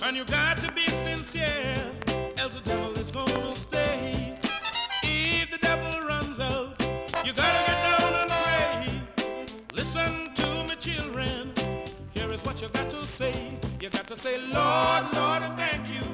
And you got to be sincere, else the devil is gonna stay. If the devil runs out, you gotta get down and pray. Listen to me, children. Here is what you got to say. You got to say, Lord, Lord, I thank you